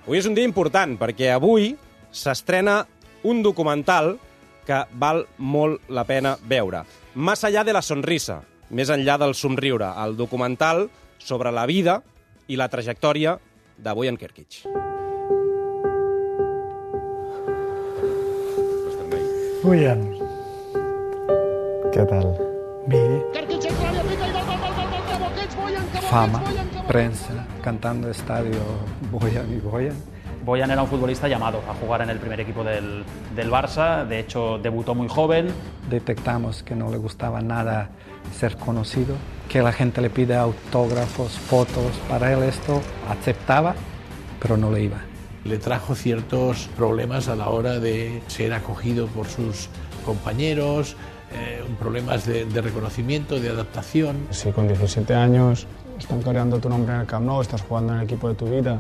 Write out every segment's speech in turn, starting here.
Avui és un dia important perquè avui s'estrena un documental que val molt la pena veure. Más allá de la sonrisa, més enllà del somriure, el documental sobre la vida i la trajectòria de Bojan Kirkic. Bojan. ¿Qué tal? Bé. Fama, prensa, cantando estadio Bojan y Bojan. Bojan era un futbolista llamado a jugar en el primer equipo del Barça, de hecho debutó muy joven. Detectamos que no le gustaba nada ser conocido, que la gente le pide autógrafos, fotos, para él esto aceptaba, pero no le iba. Le trajo ciertos problemas a la hora de ser acogido por sus compañeros, problemas de reconocimiento, de adaptación. Si con 17 años están coreando tu nombre en el Camp Nou, estás jugando en el equipo de tu vida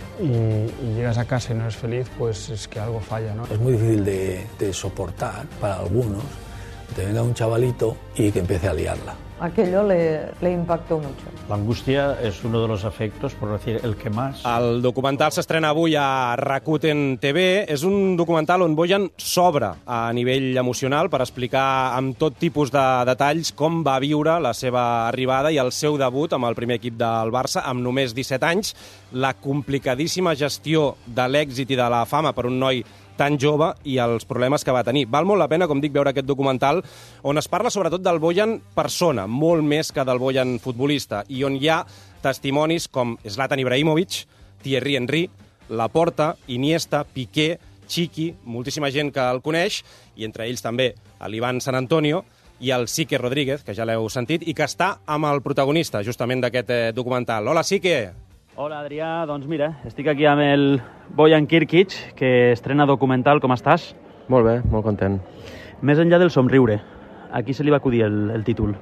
y llegas a casa y no eres feliz, pues es que algo falla, ¿no? Es muy difícil de soportar para algunos que venga un chavalito y que empiece a liarla. Aquello le impactó mucho. La angustia es uno de los afectos, por decir, el que más. El documental s'estrena avui a Rakuten TV. És un documental on Bojan s'obre a nivell emocional per explicar amb tot tipus de detalls com va viure la seva arribada i el seu debut amb el primer equip del Barça amb només 17 anys, la complicadíssima gestió de l'èxit i de la fama per un noi tan jove i els problemes que va tenir. Val molt la pena, com dic, veure aquest documental on es parla sobretot del Bojan persona, molt més que del Bojan futbolista, i on hi ha testimonis com Zlatan Ibrahimovic, Thierry Henry, Laporta, Iniesta, Piqué, Chiqui, moltíssima gent que el coneix, i entre ells també l'Ivan San Antonio i el Sique Rodríguez, que ja l'heu sentit, i que està amb el protagonista, justament, d'aquest documental. Hola, Sique! Hola, Adrià. Doncs mira, estic aquí amb el Bojan Kirkic, que estrena documental. Com estàs? Molt bé, molt content. Més enllà del somriure, a qui se li va acudir el títol?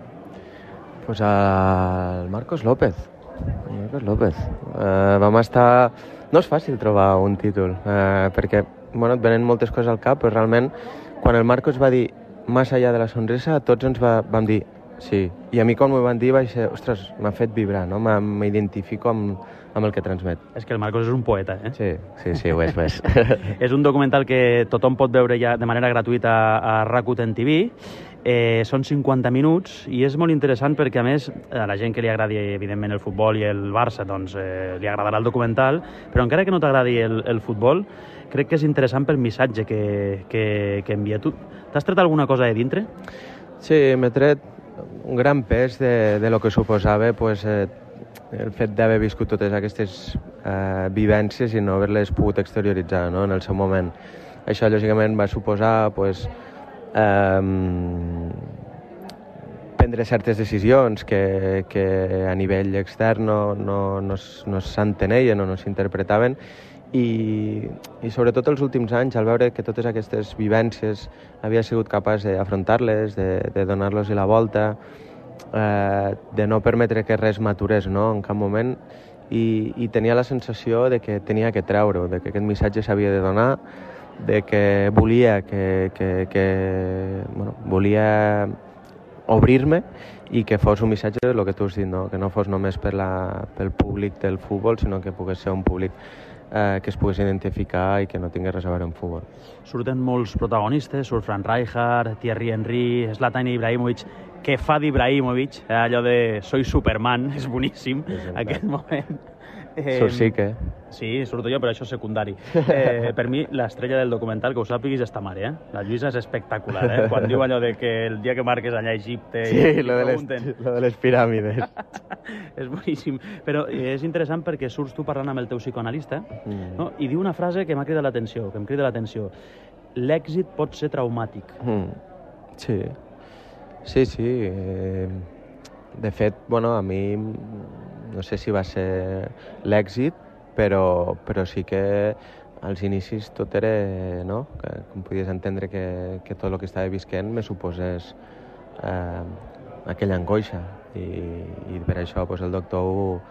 Pues al Marcos López. Marcos López. Vam estar... No és fàcil trobar un títol, perquè et venen moltes coses al cap, però realment, quan el Marcos va dir más allá de la sonrisa, tots ens vam dir sí. I a mi quan m'ho van dir vaig ser, ostres, m'ha fet vibrar, no? M'identifico amb el que transmet. És que el Marcos és un poeta, eh? Sí, ho és. És un documental que tothom pot veure ja de manera gratuïta a Rakuten TV. Són 50 minuts i és molt interessant perquè, a més, a la gent que li agradi, evidentment, el futbol i el Barça, doncs li agradarà el documental, però encara que no t'agradi el futbol, crec que és interessant pel missatge que envia. Tu t'has tret alguna cosa de dintre? Sí, m'he tret un gran pes de lo que suposava el fet d'haver viscut totes aquestes vivències i no haver-les pogut exterioritzar, no? En el seu moment. Això, lògicament, va suposar prendre certes decisions que a nivell extern no s'enteneien o no s'interpretaven i sobretot els últims anys, al veure que totes aquestes vivències havia sigut capaç d'afrontar-les, de donar-los la volta, de no permetre que res m'aturés, no?, en cap moment, i tenia la sensació de que tenia que treure-ho, de que aquest missatge s'havia de donar, de que volia volia obrir-me i que fos un missatge del que tu has dit, no? Que no fos només pel públic del futbol, sinó que pogués ser un públic que es pogués identificar i que no tingués res a veure amb futbol. Surten molts protagonistes, surt Frank Rijkaard, Thierry Henry, Zlatan Ibrahimovic, que fa d'Ibrahimovic, allò de soy Superman, és boníssim, aquest moment. Surt Sique. Sí, surto jo, però això és secundari. Per mi, l'estrella del documental, que ho sàpiguis, és ta mare, eh? La Lluïsa és espectacular, Quan diu allò de que el dia que marques allà a Egipte... Sí, lo de les piràmides. És boníssim. Però és interessant perquè surts tu parlant amb el teu psicoanalista, no? I diu una frase que m'ha cridat l'atenció, que em crida l'atenció. L'èxit pot ser traumàtic. Sí. De fet, a mi no sé si va ser l'èxit, però sí que als inicis tot era, no?, com podies entendre que tot el que estava visquent me suposés aquella angoixa i per això el doctor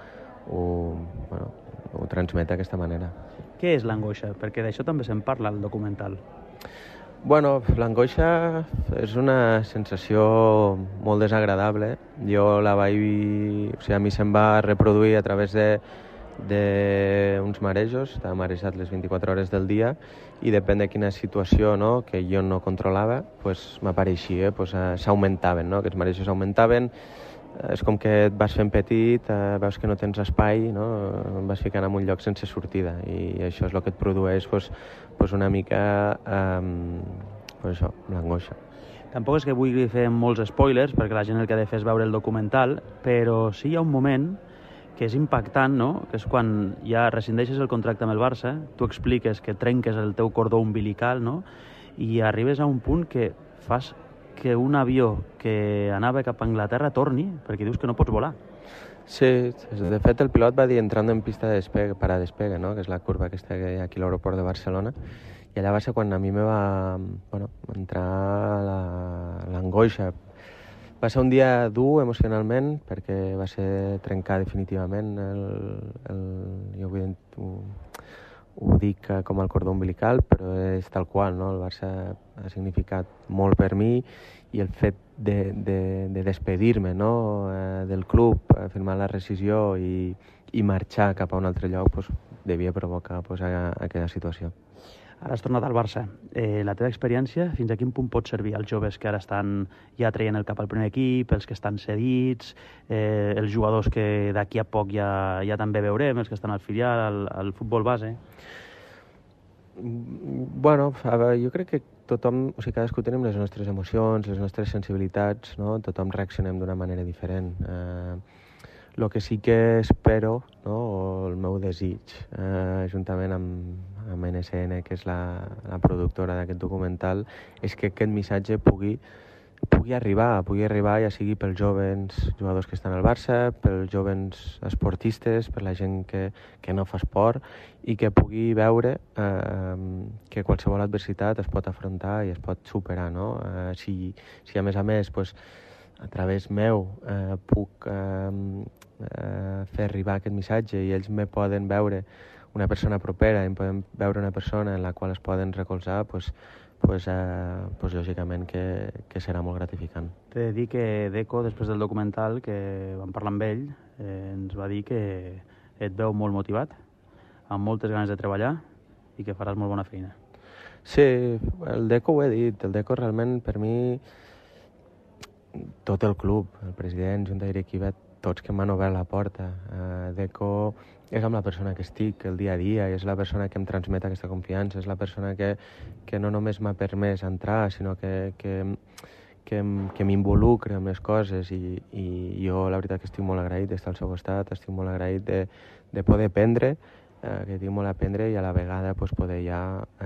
ho transmet d'aquesta manera. Què és l'angoixa? Perquè d'això també se'n parla al documental. L'angoixa és una sensació molt desagradable. Jo la vaig... a mi se'm va reproduir a través d'uns marejos, estava marejat les 24 hores del dia i depèn de quina situació, no, que jo no controlava, pues, m'apareixia, pues, s'augmentaven, no? Aquests marejos s'augmentaven, és com que et vas fent petit, veus que no tens espai, no? Em vas ficant en un lloc sense sortida i això és el que et produeix pues una mica pues això, l'angoixa. Tampoc és que vulgui fer molts spoilers, perquè la gent el que ha de fer és veure el documental, però sí hi ha un moment que és impactant, no? Que és quan ja rescindeixes el contracte amb el Barça, tu expliques que trenques el teu cordó umbilical, no? I arribes a un punt que fas que un avió que anava cap a Anglaterra torni, perquè dius que no pots volar. Sí, de fet el pilot va dir entrando en pista de despegue, para despegue, no? Que és la curva aquesta que hi ha aquí a l'aeroport de Barcelona, i allà va ser quan a mi me va entrar l'angoixa. Va ser un dia dur emocionalment perquè va ser trencar definitivament jo ho dic com el cordó umbilical, però és tal qual, no? El Barça ha significat molt per mi i el fet de despedir-me, no? Del club, firmar la rescisió i marxar cap a un altre lloc pues, devia provocar pues, aquella situació. Ara has tornat al Barça. La teva experiència, fins a quin punt pot servir als joves que ara estan ja traient el cap al primer equip, els que estan cedits, els jugadors que d'aquí a poc ja també veurem, els que estan al filial, al futbol base? Bueno, jo crec que tothom, o sigui, cadascú tenim les nostres emocions, les nostres sensibilitats, no? Tothom reaccionem d'una manera diferent. El que sí que espero, no? O el meu desig, juntament amb NSN, que és la productora d'aquest documental, és que aquest missatge pugui arribar, ja sigui pels jovens jugadors que estan al Barça, pels jovens esportistes, per la gent que no fa esport, i que pugui veure que qualsevol adversitat es pot afrontar i es pot superar, no? Si a més, pues, a través meu puc fer arribar aquest missatge i ells me poden veure una persona propera, em poden veure una persona en la qual es poden recolzar, pues lògicament que serà molt gratificant. T'he de dir que Deco, després del documental, que vam parlar amb ell, ens va dir que et veu molt motivat, amb moltes ganes de treballar i que faràs molt bona feina. Sí, el Deco ho he dit, el Deco realment per mi tot el club, el president, junta directiva, tots que m'han obert la porta. Deco és amb la persona que estic el dia a dia, és la persona que em transmet aquesta confiança, és la persona que no només m'ha permès entrar, sinó que m'involucra amb les coses i jo la veritat que estic molt agraït d'estar al seu costat, estic molt agraït de poder aprendre, que tinc molt a aprendre i a la vegada pues, poder ja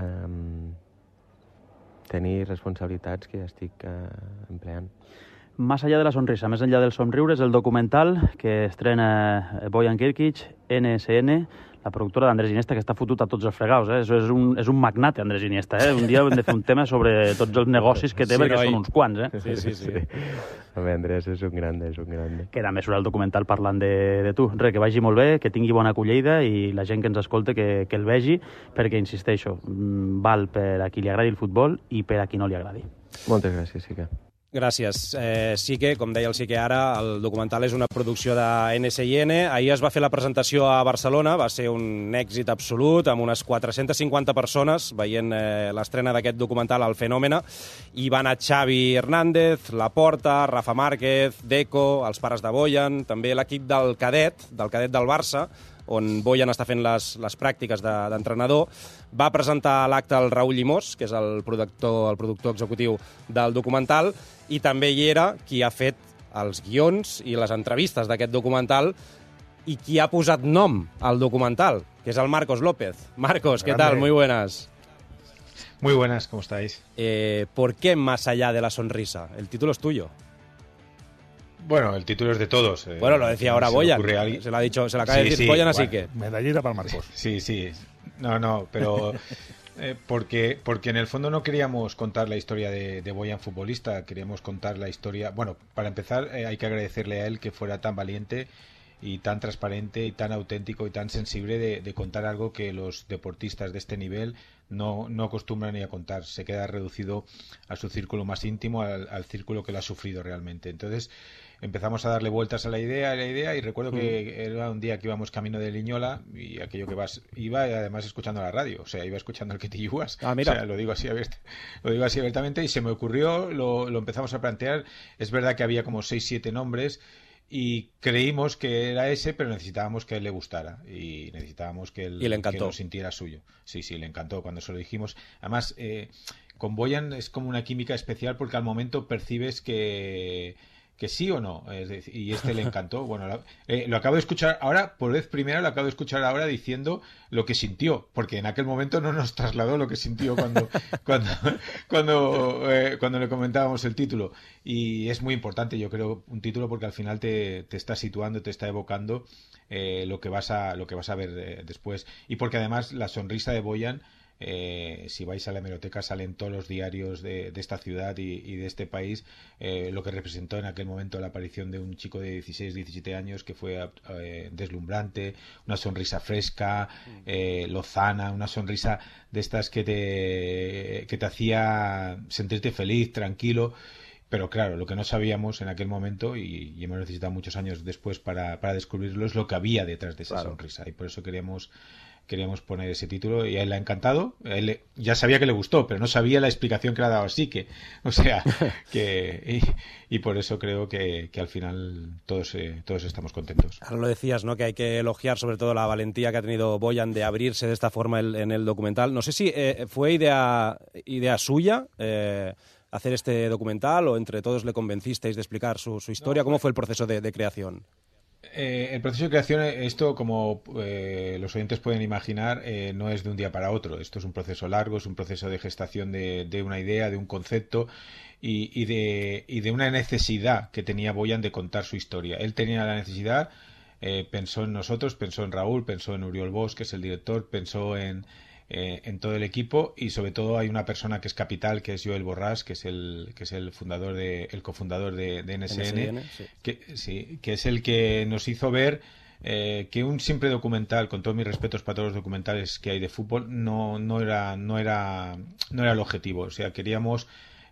tenir responsabilitats que ja estic empleant. Más allá de la sonrisa, més enllà dels somriures, el documental que estrena Bojan Kirkic, NSN, la productora d'Andrés Iniesta, que està fotut a tots els fregaus. Això és un magnate, Andrés Iniesta. Un dia hem de fer un tema sobre tots els negocis que té, perquè són uns quants. Sí. Home, Andrés és un grande, Que també surt el documental parlant de tu. Res, que vagi molt bé, que tingui bona acollida i la gent que ens escolta que el vegi, perquè, insisteixo, val per a qui li agradi el futbol i per a qui no li agradi. Moltes gràcies, Sique. Gràcies. Sique, com deia el Sique ara, el documental és una producció de NSN. Ahir es va fer la presentació a Barcelona, va ser un èxit absolut, amb unes 450 persones veient l'estrena d'aquest documental, El Fenòmena. Hi va anar Xavi Hernández, Laporta, Rafa Márquez, Deco, els pares de Bojan, també l'equip del cadet del Barça, on Bojan està fent les pràctiques d'entrenador. Va presentar l'acte el Raúl Llimós, que és el productor executiu del documental, i també hi era qui ha fet els guions i les entrevistes d'aquest documental i qui ha posat nom al documental, que és el Marcos López. Marcos, ¿qué tal? Muy buenas. Muy buenas, ¿cómo estáis? ¿Por qué Más allá de la sonrisa? El título es tuyo. Bueno, el título es de todos. Bueno, lo decía ahora Bojan. Se lo acaba de decir Bojan, así que... Medallita para Marcos. Sí. No, pero... porque en el fondo no queríamos contar la historia de Bojan futbolista, queríamos contar la historia... Bueno, para empezar hay que agradecerle a él que fuera tan valiente y tan transparente y tan auténtico y tan sensible de contar algo que los deportistas de este nivel no acostumbran ni a contar. Se queda reducido a su círculo más íntimo, al círculo que lo ha sufrido realmente. Entonces empezamos a darle vueltas a la idea y recuerdo que era un día que íbamos camino de Liñola y aquello que iba además escuchando la radio, o sea, iba escuchando el que te yugas. Mira. O sea, lo digo así abiertamente y se me ocurrió, lo empezamos a plantear. Es verdad que había como 6-7 nombres y creímos que era ese, pero necesitábamos que a él le gustara y necesitábamos que él le encantó. que lo sintiera suyo. Sí, le encantó cuando se lo dijimos. Además, con Boyan es como una química especial porque al momento percibes que sí o no, es decir, y le encantó. Bueno, lo acabo de escuchar ahora, por vez primera lo acabo de escuchar ahora diciendo lo que sintió, porque en aquel momento no nos trasladó lo que sintió cuando le comentábamos el título. Y es muy importante, yo creo, un título porque al final te está situando, te está evocando lo que vas a ver después. Y porque además la sonrisa de Boyan, si vais a la hemeroteca salen todos los diarios de esta ciudad y de este país, lo que representó en aquel momento la aparición de un chico de 16-17 años que fue deslumbrante, una sonrisa fresca, lozana, una sonrisa de estas que te hacía sentirte feliz, tranquilo. Pero claro, lo que no sabíamos en aquel momento, y hemos necesitado muchos años después para descubrirlo, es lo que había detrás de esa sonrisa. Y por eso queríamos poner ese título y a él le ha encantado. A él ya sabía que le gustó, pero no sabía la explicación que le ha dado así que, o sea, y por eso creo que al final todos estamos contentos. Ahora lo decías, ¿no? Que hay que elogiar sobre todo la valentía que ha tenido Boyan de abrirse de esta forma en el documental. No sé si fue idea suya hacer este documental o entre todos le convencisteis de explicar su historia. ¿Cómo fue el proceso de creación? El proceso de creación, esto como los oyentes pueden imaginar, no es de un día para otro. Esto es un proceso largo, es un proceso de gestación de una idea, de un concepto y de una necesidad que tenía Boyan de contar su historia. Él tenía la necesidad, pensó en nosotros, pensó en Raúl, pensó en Oriol Bosch, que es el director, pensó en todo el equipo y sobre todo hay una persona que es capital, que es Joel Borràs, que es el fundador el cofundador de NSN, sí. que es el que nos hizo ver que un simple documental, con todos mis respetos para todos los documentales que hay de fútbol, no era el objetivo. O sea, queríamos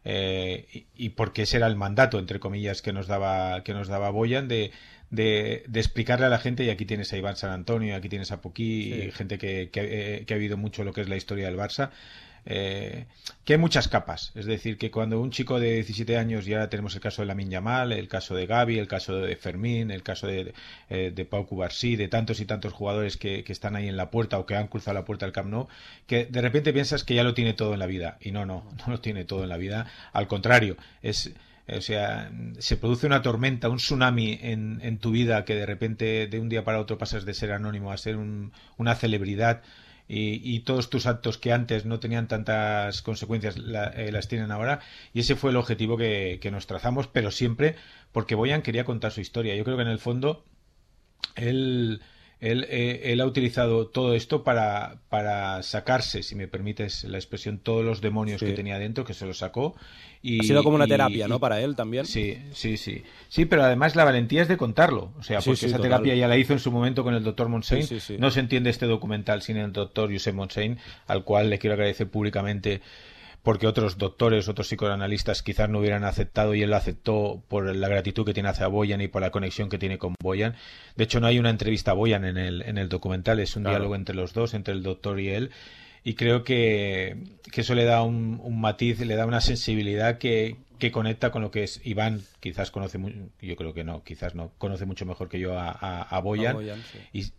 y porque ese era el mandato, entre comillas, que nos daba Boyan de explicarle a la gente, y aquí tienes a Iván San Antonio, aquí tienes a Poquí, y gente que ha vivido mucho lo que es la historia del Barça, que hay muchas capas. Es decir, que cuando un chico de 17 años, y ahora tenemos el caso de Lamine Yamal, el caso de Gavi, el caso de Fermín, el caso de Pau Cubarsí, de tantos y tantos jugadores que están ahí en la puerta o que han cruzado la puerta del Camp Nou, que de repente piensas que ya lo tiene todo en la vida, y no lo tiene todo en la vida. Al contrario, o sea, se produce una tormenta, un tsunami en tu vida, que de repente de un día para otro pasas de ser anónimo a ser una celebridad, y todos tus actos que antes no tenían tantas consecuencias las tienen ahora, y ese fue el objetivo que nos trazamos, pero siempre porque Boyan quería contar su historia. Yo creo que en el fondo él ha utilizado todo esto para sacarse, si me permites la expresión, todos los demonios que tenía dentro, que se los sacó. Ha sido como una terapia, ¿no? Para él también. Sí, pero además la valentía es de contarlo. O sea, porque esa terapia ya la hizo en su momento con el doctor Montseny. Sí. No se entiende este documental sin el doctor Josep Montseny, al cual le quiero agradecer públicamente, porque otros doctores, otros psicoanalistas quizás no hubieran aceptado, y él lo aceptó por la gratitud que tiene hacia Boyan y por la conexión que tiene con Boyan. De hecho, no hay una entrevista a Boyan en el documental, es un diálogo entre los dos, entre el doctor y él, y creo que eso le da un matiz, le da una sensibilidad que conecta con lo que es Iván. Quizás conoce, yo creo que no, quizás no, conoce mucho mejor que yo a Boyan, sí.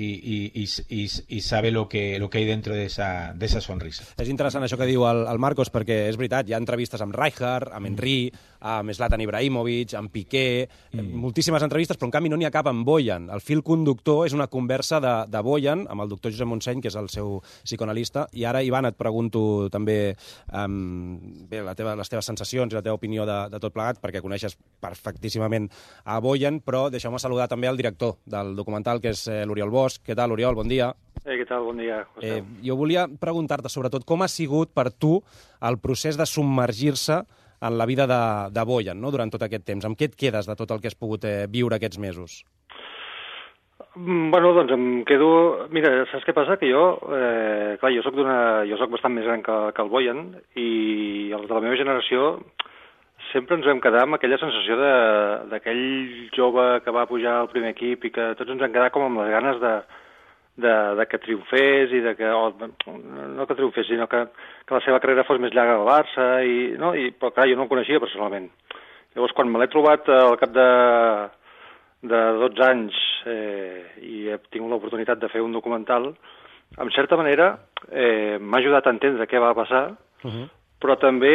y sabe lo que hay dentro de esa sonrisa. És interessant això que diu el Marcos, perquè és veritat, hi ha entrevistes amb Rijkaard, amb Henry, amb Zlatan Ibrahimovic, amb Piqué, moltíssimes entrevistes, però en canvi no n'hi ha cap amb Boyan. El fil conductor és una conversa de Boyan amb el doctor Josep Montseny, que és el seu psicoanalista, i ara, Ivan, et pregunto també les teves sensacions i la teva opinió de tot plegat, perquè coneixes perfectíssimament a Boyan, però deixeu-me saludar també al director del documental, que és l'Oriol Bosch. Què tal, Oriol? Bon dia. Què tal? Bon dia, José. Jo volia preguntar-te, sobretot, com ha sigut per tu el procés de submergir-se en la vida de Boyan, no?, durant tot aquest temps. Amb què et quedes de tot el que has pogut viure aquests mesos? Bueno, doncs em quedo... Mira, saps què passa? Que jo, clar, jo soc bastant més gran que el Bojan, i els de la meva generació sempre ens vam quedar amb aquella sensació d'aquell jove que va pujar al primer equip i que tots ens vam quedar com amb les ganes de que triomfés i de que... no que triomfés, sinó que la seva carrera fos més llarga al Barça, però clar, jo no el coneixia personalment. Llavors, quan me l'he trobat al cap de 12 anys i he tingut l'oportunitat de fer un documental, en certa manera m'ha ajudat a entendre què va passar, però també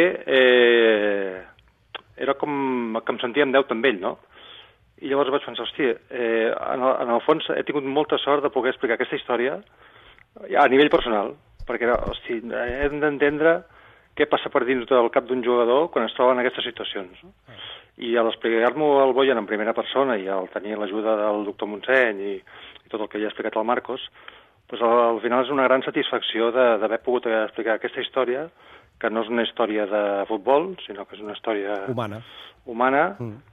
era com que em sentia en deute amb ell, no? I llavors vaig pensar, hòstia, en el fons he tingut molta sort de poder explicar aquesta història a nivell personal, perquè hem d'entendre què passa per dins del cap d'un jugador quan es troba en aquestes situacions. No? I al explicar-m'ho al Bojan en primera persona i al tenir l'ajuda del doctor Montseny i tot el que ja ha explicat el Marcos, doncs al final és una gran satisfacció d'haver pogut explicar aquesta història, que no és una història de futbol, sinó que és una història humana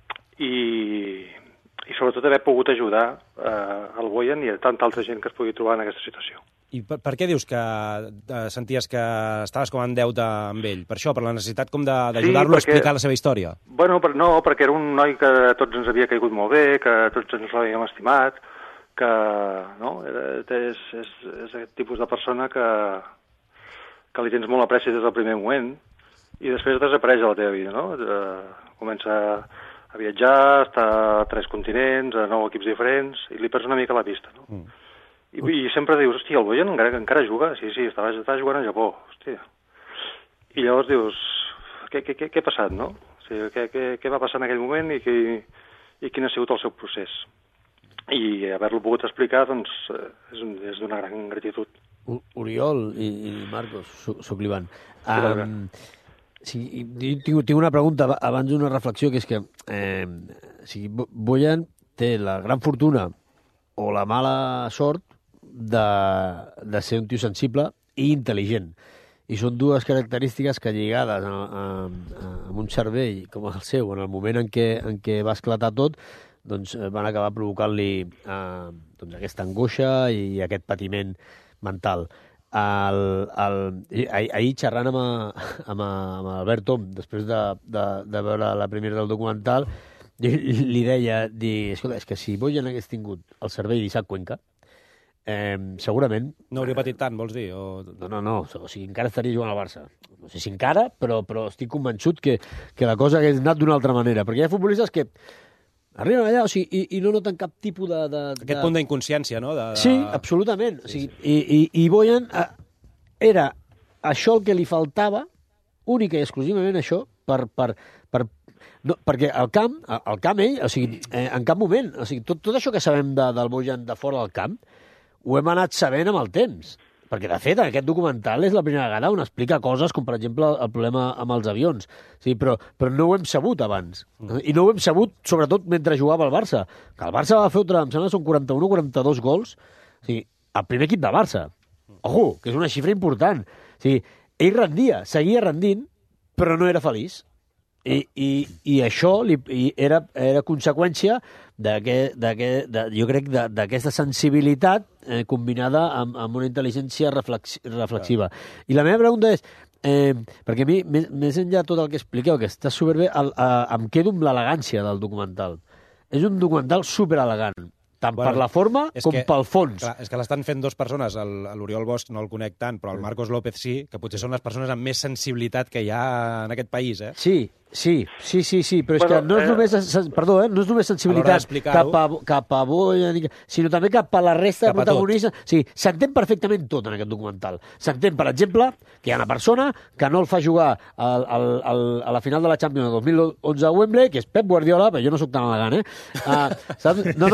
i sobretot haver pogut ajudar al Bojan i a tanta altra gent que es pugui trobar en aquesta situació. I per què dius que senties que estaves com en deute amb ell? Per això, per la necessitat com d'ajudar-lo a explicar la seva història? Bueno, no, perquè era un noi que tots ens havia caigut molt bé, que tots ens l'havíem estimat, que no? És aquest tipus de persona que li tens molt apreci des del primer moment i després desapareix a la teva vida, no? Comença a viatjar, està a 3 continents, a 9 equips diferents, i li perds una mica la pista, no? I sempre dius, hòstia, el Bojan encara juga? Sí, estava jugant a Japó, hòstia. I llavors dius, què ha passat, no? O sigui, què va passar en aquell moment i quin ha sigut el seu procés? I haver-lo pogut explicar, doncs, és d'una gran gratitud. Oriol i Marcos, soc l'Ivan. Tinc una pregunta abans d'una reflexió, que és que Bojan té la gran fortuna o la mala sort de ser un tio sensible i intel·ligent. I són dues característiques que, lligades amb un cervell com el seu, en el moment en què va esclatar tot, doncs van acabar provocant-li aquesta angoixa i aquest patiment mental. Ahir, xerrant amb Albert Tom, després de veure la primera del documental, li deia, escolta, és que si Bojan hagués tingut el cervell d'Isaac Cuenca, segurament... No hauria patit tant, vols dir? No, o sigui, encara estaria jugant al Barça. No sé si encara, però estic convençut que la cosa hagués anat d'una altra manera, perquè hi ha futbolistes que arriben allà, o sigui, i no noten cap tipus de... Aquest punt d'inconsciència, no? Sí, absolutament. O sigui, i Bojan era això el que li faltava, única i exclusivament això, perquè el camp ell, o sigui, en cap moment, o sigui, tot això que sabem del Bojan de fora del camp, ho hem anat sabent amb el temps. Perquè, de fet, aquest documental és la primera vegada on explica coses com, per exemple, el problema amb els avions. Sí, però no ho hem sabut abans. I no ho hem sabut, sobretot, mentre jugava al Barça. Que el Barça va fer, em sembla, són 41 o 42 gols. O sigui, el primer equip de Barça. Ojo, que és una xifra important. O sigui, ell rendia, seguia rendint, però no era feliç. I això era conseqüència jo crec d'aquesta sensibilitat combinada amb una intel·ligència reflexiva. I la meva pregunta és, perquè a mi, més enllà de tot el que expliqueu, que està superbé, em quedo amb l'elegància del documental. És un documental superelegant, tant per la forma com pel fons. Clar, és que l'estan fent 2 persones, l'Oriol Bosch no el conec tant, però el Marcos López sí, que potser són les persones amb més sensibilitat que hi ha en aquest país, eh? Sí, però és que no és només, no és només sensibilitat cap a Bojan, sinó també cap a la resta de protagonistes. Sí, s'entén perfectament tot en aquest documental. S'entén, per exemple, que hi ha una persona que no el fa jugar a la final de la Champions de 2011 a Wembley, que és Pep Guardiola, però jo no soc tan elegant, Saps? No.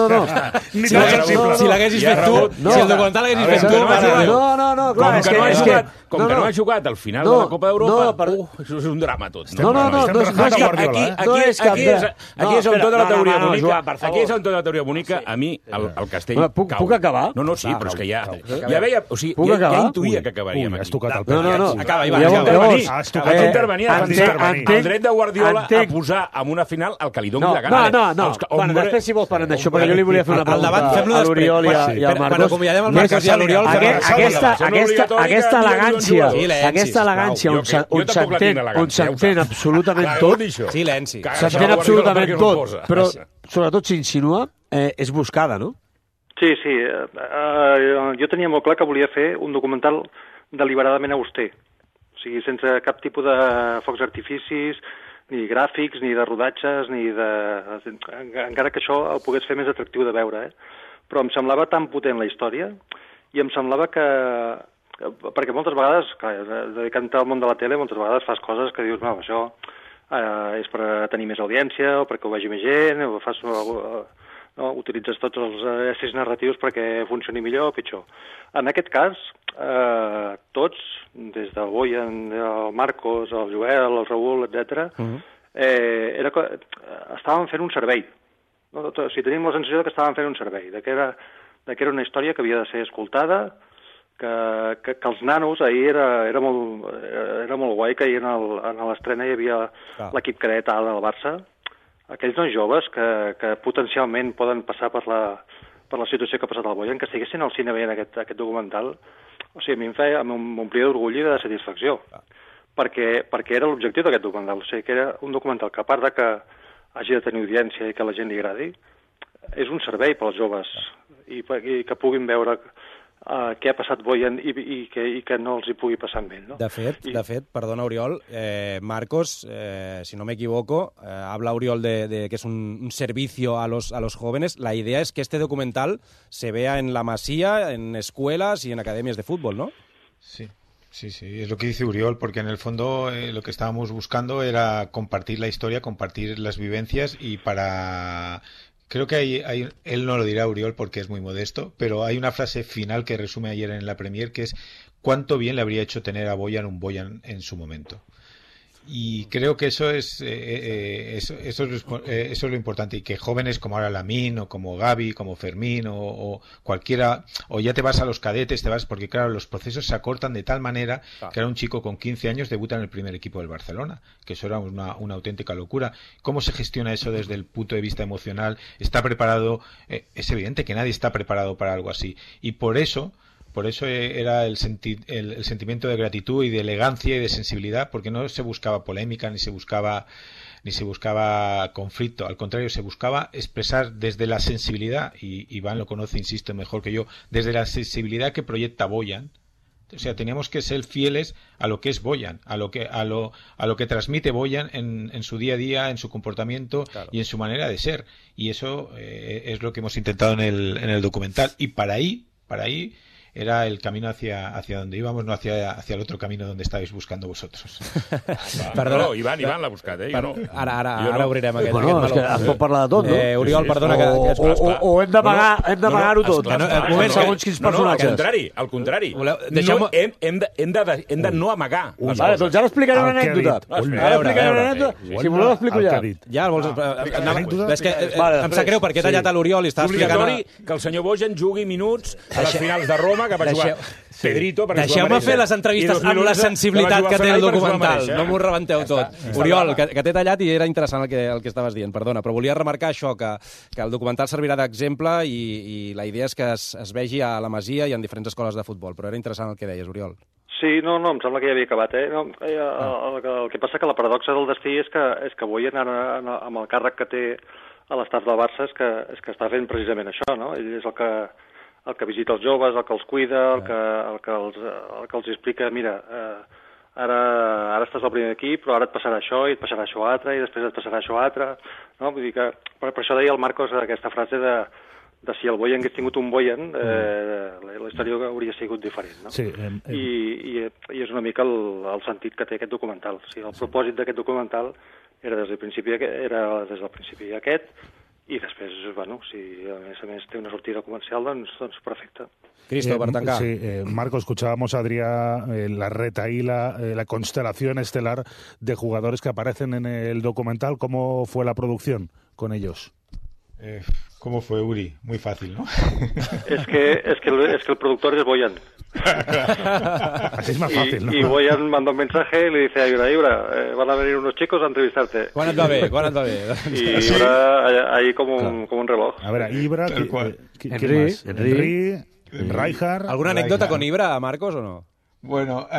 Si l'haguessis fet tu, si el documental l'haguessis fet tu... No, clar, com que no ha jugat al final de la Copa d'Europa, això és un drama tot. No, Aquí és on tota la teoria bonica. Aquí és on tota la teoria bonica. A mi, el Castell cau. Puc acabar? No, sí, però és que ja veia... O sigui, ja intuïa que acabaríem aquí. Has tocat el peu. No. Acaba, Ivan. Has d'intervenir. El dret de Guardiola a posar en una final el que li doni la gana. No. Bueno, després si vols parlem d'això, perquè jo li volia fer una pregunta a l'Oriol i al Marcos. Quan acomiadem el Marcos i a l'Oriol... Aquesta elegància on s'entén absolutament tot, Silenci. s'entén absolutament tot, però sobretot s'insinua, és buscada, no? Sí. Jo tenia molt clar que volia fer un documental deliberadament auster. O sigui, sense cap tipus de focs artificis, ni gràfics, ni de rodatges, ni de... encara que això el pogués fer més atractiu de veure, Però em semblava tan potent la història i em semblava que... Perquè moltes vegades, clar, dedicant-te al món de la tele, moltes vegades fas coses que dius, no, això és per tenir més audiència o perquè ho vegi més gent, o fas... No, utilitzes tots els estris narratius perquè funcioni millor o pitjor. En aquest cas, tots, des del Boyan, el Marcos, el Joel, el Raül, etc., estàvem fent un servei. No? O sigui, tenim la sensació que estàvem fent un servei, que era una història que havia de ser escoltada, que els nanos, ahir era molt guai que ahir en l'estrena hi havia l'equip cadet A del Barça, aquells nois joves que potencialment poden passar per la situació que ha passat al Boyan, que estiguessin al cine veient aquest documental, o sigui, a mi m'omplia d'orgull i de satisfacció, perquè era l'objectiu d'aquest documental, o sigui, que era un documental que a part de que hagi de tenir audiència i que la gent li agradi, és un servei pels joves i que puguin veure què ha passat Boyan i que no els hi pugui passar amb ell, ¿no? De fet, perdona, Oriol, Marcos, si no me equivoco, habla Oriol de que es un servicio a los jóvenes. La idea es que este documental se vea en la Masía, en escuelas y en academias de fútbol, ¿no? Sí, es lo que dice Oriol, porque en el fondo lo que estábamos buscando era compartir la historia, compartir las vivencias y para... Creo que él no lo dirá, Oriol, porque es muy modesto, pero hay una frase final que resume ayer en la Premier, que es cuánto bien le habría hecho tener a Boyan un Boyan en su momento. Y creo que eso es lo importante, y que jóvenes como ahora Lamine o como Gavi, como Fermín o cualquiera, o ya te vas a los cadetes, porque claro, los procesos se acortan de tal manera que ahora un chico con 15 años debuta en el primer equipo del Barcelona, que eso era una auténtica locura. ¿Cómo se gestiona eso desde el punto de vista emocional? ¿Está preparado? Es evidente que nadie está preparado para algo así, y por eso era el sentimiento de gratitud y de elegancia y de sensibilidad, porque no se buscaba polémica ni se buscaba conflicto, al contrario, se buscaba expresar desde la sensibilidad, y Iván lo conoce, insisto, mejor que yo, desde la sensibilidad que proyecta Boyan. O sea, teníamos que ser fieles a lo que es Boyan, a lo que transmite Boyan en su día a día, en su comportamiento y en su manera de ser, y eso es lo que hemos intentado en el documental, y para ahí era el camino hacia donde íbamos, no hacia el otro camino donde estabais buscando vosotros. Perdó, Ivan l'ha buscat, jo no. Ara obrirem aquest meló. És que es pot parlar de tot, no? Oriol, perdona, o hem d'amagar-ho tot. Segons quins personatges. Al contrari. Hem de no amagar. Vale, doncs ja l'explicaré una anècdota. Si voleu l'explico ja. Ja, és que em sap greu perquè he tallat a l'Oriol i estava explicant... És obligatori que el senyor Bojan jugui minuts a les finals de Roma, que va jugar Pedrito. Deixeu-me fer les entrevistes amb la sensibilitat que té el documental. No m'ho rebenteu tot. Oriol, que t'he tallat i era interessant el que estaves dient, perdona, però volia remarcar això, que el documental servirà d'exemple i la idea és que es vegi a la Masia i en diferents escoles de futbol, però era interessant el que deies, Oriol. Sí, no, em sembla que ja havia acabat, el que passa que la paradoxa del destí és que Boyan ara, amb el càrrec que té a l'estaf del Barça, és que està fent precisament això, no? Ell és el que visita els joves, el que els cuida, el que els explica, mira, ara estàs al primer equip, però ara et passarà això, i et passarà això altre, i després et passarà això altre, no? Vull dir que, per això deia el Marcos aquesta frase de si el Boyan hagués tingut un Boyan, la història hauria sigut diferent, no? Sí, I és una mica el sentit que té aquest documental. O sigui, el propòsit d'aquest documental era des del principi aquest, I després, bueno, si a més té una sortida comercial, doncs perfecte. Cristo, para tancar. Sí, Marco, escuchábamos a Adrián la retaíla, la constelación estelar de jugadores que aparecen en el documental. ¿Cómo fue la producción con ellos? ¿Cómo fue, Uri? Muy fácil, ¿no? Es que el productor es Boyan. Así es más fácil, ¿no? Y Boyan manda un mensaje y le dice a Ibra, van a venir unos chicos a entrevistarte. ¿Cuándo va bé? Y Ibra ahí como un reloj. A ver, a Ibra, ¿quién más? Henry, Rijkaard. ¿Alguna anécdota con Ibra, Marcos, o no? Bueno,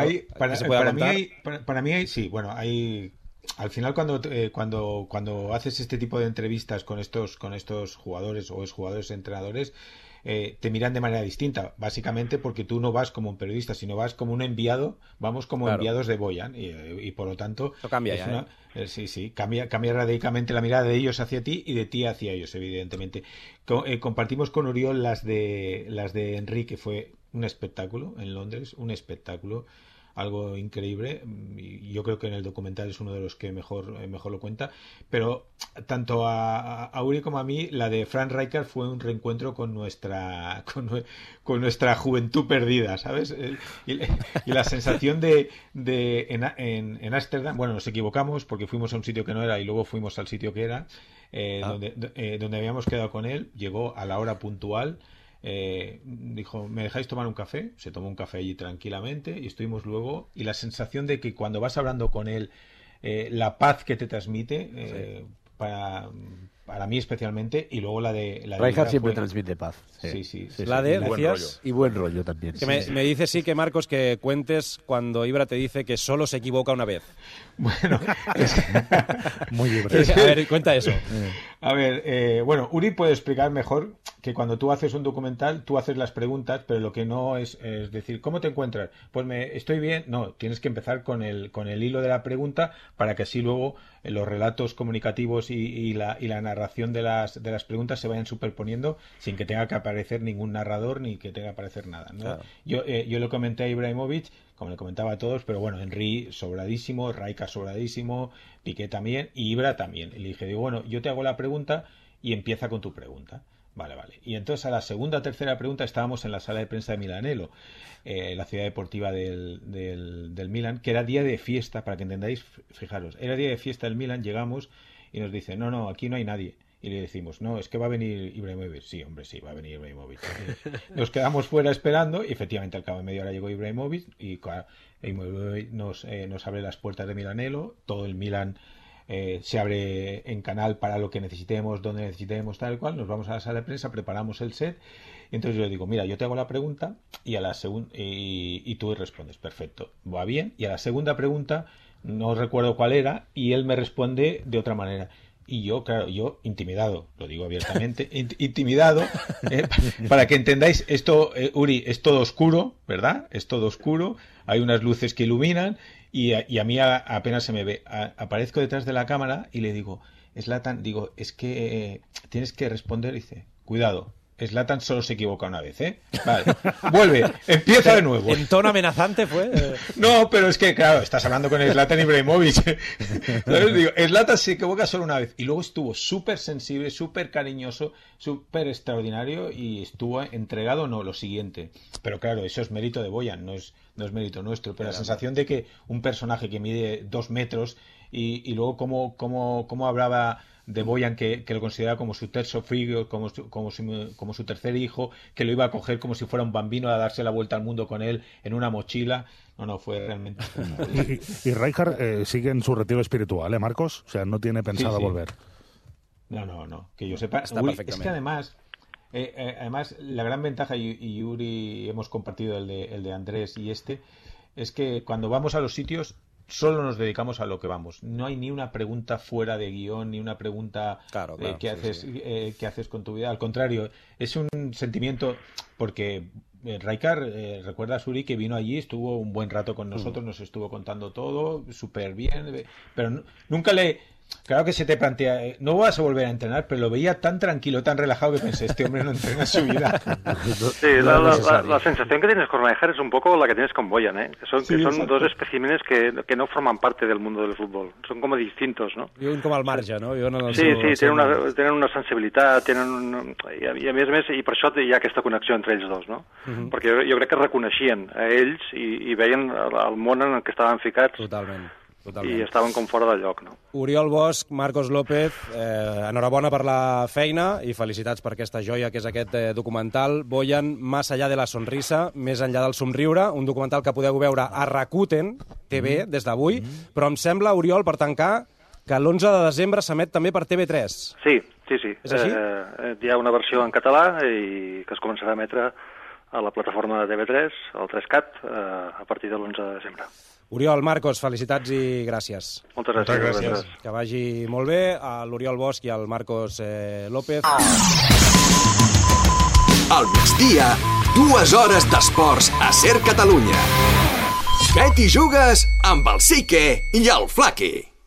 para mí hay, sí, bueno, hay... Al final, cuando haces este tipo de entrevistas con estos jugadores o exjugadores, entrenadores, te miran de manera distinta, básicamente porque tú no vas como un periodista, sino vas como un enviado, vamos como enviados de Boyan, y por lo tanto... Eso cambia ya, Sí, cambia radicalmente la mirada de ellos hacia ti y de ti hacia ellos, evidentemente. Compartimos con Oriol las de Henry, que fue un espectáculo en Londres, un espectáculo, algo increíble, y yo creo que en el documental es uno de los que mejor lo cuenta, pero tanto a Uri como a mí, la de Frank Rijkaard fue un reencuentro con nuestra juventud perdida, ¿sabes? Y la sensación en Ámsterdam, bueno, nos equivocamos porque fuimos a un sitio que no era y luego fuimos al sitio que era, donde habíamos quedado con él, llegó a la hora puntual. Dijo, ¿me dejáis tomar un café? Se tomó un café allí tranquilamente y estuvimos luego, y la sensación de que cuando vas hablando con él, la paz que te transmite, para mí especialmente, y luego la de Rijkaard siempre transmite paz. Sí. La de, decías, y buen rollo también. Que me dice que Marcos, que cuentes cuando Ibra te dice que solo se equivoca una vez. Bueno, muy libre. A ver, cuenta eso. A ver, bueno, Uri puede explicar mejor que cuando tú haces un documental, tú haces las preguntas, pero lo que no es decir, ¿cómo te encuentras? Pues estoy bien. No, tienes que empezar con el hilo de la pregunta para que así luego los relatos comunicativos y la narración de las preguntas se vayan superponiendo sin que tenga que aparecer ningún narrador ni que tenga que aparecer nada, ¿no? Claro. Yo le comenté a Ibrahimovic, como le comentaba a todos, pero bueno, Henry sobradísimo, Rijkaard sobradísimo, Piqué también, y Ibra también. Y le dije, bueno, yo te hago la pregunta y empieza con tu pregunta. Vale. Y entonces a la segunda o tercera pregunta estábamos en la sala de prensa de Milanello, la ciudad deportiva del Milan, que era día de fiesta, para que entendáis, fijaros, era día de fiesta del Milan, llegamos y nos dice, no, aquí no hay nadie. Y le decimos, no, es que va a venir Ibrahimovic. Sí, hombre, sí, va a venir Ibrahimovic. Nos quedamos fuera esperando y efectivamente al cabo de media hora llegó Ibrahimovic y claro, Ibrahimovic nos abre las puertas de Milanello, todo el Milan se abre en canal para lo que necesitemos, donde necesitemos, tal cual. Nos vamos a la sala de prensa, preparamos el set. Y entonces yo le digo, mira, yo te hago la pregunta y a la y tú respondes, perfecto, va bien. Y a la segunda pregunta, no recuerdo cuál era, y él me responde de otra manera. Y yo, claro, intimidado, lo digo abiertamente, intimidado, para que entendáis, esto, Uri, es todo oscuro, ¿verdad? Es todo oscuro, hay unas luces que iluminan y a mí apenas se me ve. Aparezco detrás de la cámara y le digo, Zlatan, es que tienes que responder, dice, cuidado. Zlatan solo se equivoca una vez, ¿eh? Vale, vuelve, empieza de nuevo. ¿En tono amenazante fue? No, pero es que, claro, estás hablando con Zlatan Ibrahimovic. Entonces digo, Zlatan se equivoca solo una vez. Y luego estuvo súper sensible, súper cariñoso, súper extraordinario y estuvo entregado, lo siguiente. Pero claro, eso es mérito de Boyan, no es mérito nuestro. Pero la sensación de que un personaje que mide 2 metros y luego cómo hablaba de Boyan, que lo consideraba como su terzo figlio, como su tercer hijo, que lo iba a coger como si fuera un bambino a darse la vuelta al mundo con él en una mochila. No, fue realmente... y Rijkaard sigue en su retiro espiritual, ¿eh, Marcos? O sea, no tiene pensado volver. No, que yo sepa. Está perfectamente. Es que además, la gran ventaja, y Yuri hemos compartido el de Andrés y es que cuando vamos a los sitios solo nos dedicamos a lo que vamos. No hay ni una pregunta fuera de guión, ni una pregunta ¿qué haces con tu vida? Al contrario, es un sentimiento porque Rijkaard, recuerda Suri que vino allí, estuvo un buen rato con nosotros, nos estuvo contando todo súper bien, pero nunca le claro que se te plantea, no vas a volver a entrenar, pero lo veía tan tranquilo, tan relajado que pensé, este hombre no entrena en su vida. Sí, la sensación que tienes con Rijkaard es un poco la que tienes con Bojan, que son dos especímenes que no forman parte del mundo del fútbol, son como distintos, ¿no? Viuen com al marge, no? Sí, tenen una sensibilitat, i a més, i per això hi ha aquesta connexió entre ells dos, no? Perquè jo crec que reconeixien a ells i veien el món en el que estaven ficats. Totalment. I estaven com fora de lloc, no? Oriol Bosch, Marcos López, enhorabona per la feina i felicitats per aquesta joia que és aquest documental. Bojan, Más allá de la sonrisa, més enllà del somriure, un documental que podeu veure a Rakuten TV des d'avui, però em sembla, Oriol, per tancar, que l'11 de desembre s'emet també per TV3. Sí. És així? Hi ha una versió en català i que es començarà a emetre a la plataforma de TV3, al 3CAT, a partir de l'11 de desembre. Oriol, Marcos, felicitats i gràcies. Moltes gràcies. Que vagi molt bé a l'Oriol Bosch i al Marcos López. Al migdia, 2 hores d'esports a Ser Catalunya. Que t'hi jugues amb el Sique i el Flaqui.